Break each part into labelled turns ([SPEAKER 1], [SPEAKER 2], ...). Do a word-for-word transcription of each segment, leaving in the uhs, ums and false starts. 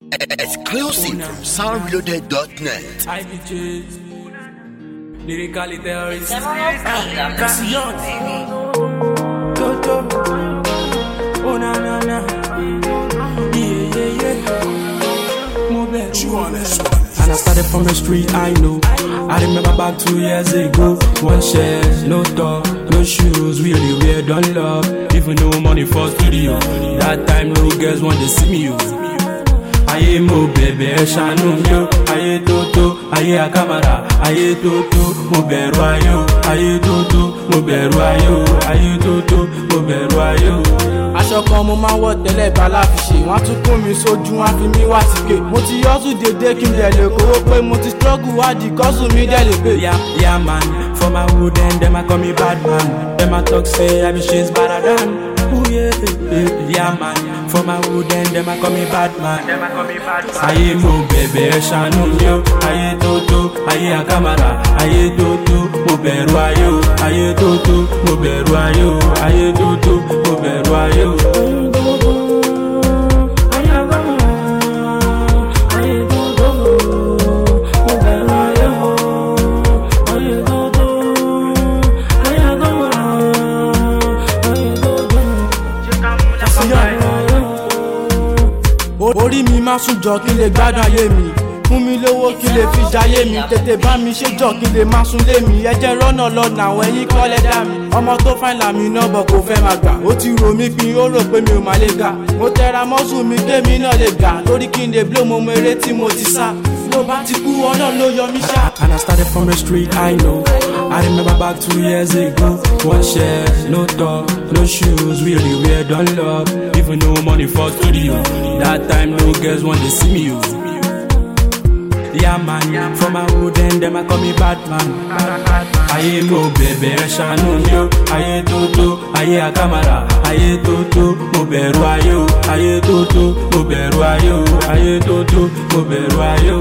[SPEAKER 1] Exclusive from sound reloaded dot net.
[SPEAKER 2] I be chased. Lyrically terrorist.
[SPEAKER 3] Casillon.
[SPEAKER 2] Toto. Oh na na na. Yeah yeah yeah. More better. And I started from the street, I know. I remember back two years ago. One shirt, no top, no shoes, really weird, don't love. Even no money for studio. That time no girls want to see me, yo. Aye mo bebe shanu yo. Aye toto, aye a camera. Aye toto, mo beru ayo. Aye toto, mo beru ayo. Aye toto, mo beru ayo.
[SPEAKER 3] Aṣọ kan mo máa ń wọ̀ tẹ́lẹ̀ bá láfiṣe. Wọ́n tún kó mi sójú, wọ́n fi mí wá síkè. Mo ti yọ́sù dédé kí n dẹ̀ lè kówó pé mo ti struggle wá di kọ́sù mi dẹ̀ lè pè.
[SPEAKER 2] Yeah, yeah man, for my hood and them I call me bad man. Them I talk say I be shit better than. Ooh yeah, yeah, yeah man, for my hood and them I call me bad man. Them I call me bad man. Aye mo bebe shanu yo. Aye toto, aye a camera. Aye toto, mo beru ayo. Aye toto, mo beru ayo. Aye toto, mo beru ayo.
[SPEAKER 3] Orí mi máa sùn jọ kí lè gbádùn ayé mi. Fún mi lówó kí lè fi jayé mi. Tètè bá mi ṣe jọ kí lè máa sùn lé mi. Ẹ jẹ́ rọ́nà lọ́nà àwọn ẹ̀yìn kọ́lẹ̀ dá mi. Ọmọ tó fáìn làmì náà bọ̀ kò fẹ́ máa gbà. Ó ti rò mí pin, ó rò pé mi ò máa lè ga. Mo tẹra mọ́sùn mi kémi náà lè gà. Lórí kí n lè blow mo mọ eré tí mo ti sá. Ló bá ti kú Ọlọ́run ló yọ mí ṣá.
[SPEAKER 2] And I started from the street, I know. I remember back two years ago. One shirt, no top, no shoes, really weird, don't love. Even no money for studio. That time no girls want to see me, yo. Yeah man, from my hood and them I call me bad man. Aye mo bebe shanu yo. Aye toto, aye a camera. Aye toto, mo beru ayo. Aye toto, mo beru ayo. Aye toto, mo beru ayo.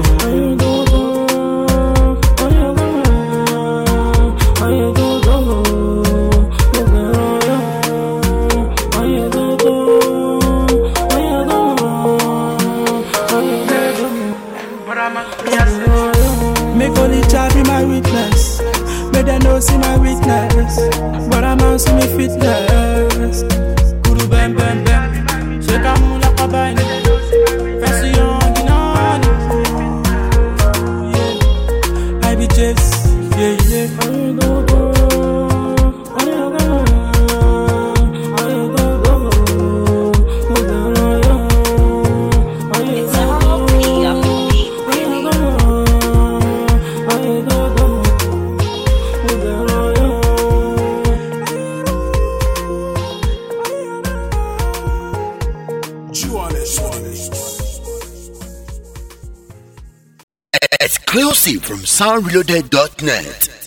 [SPEAKER 2] Make only Jah be my witness. Make them know see my weakness. But I'm on see me fitness. Kuru bam bam bam. Shake a moon like a bine. Fancy young in on. Yeah, I be just yeah yeah.
[SPEAKER 1] Exclusive from sound reloaded dot net.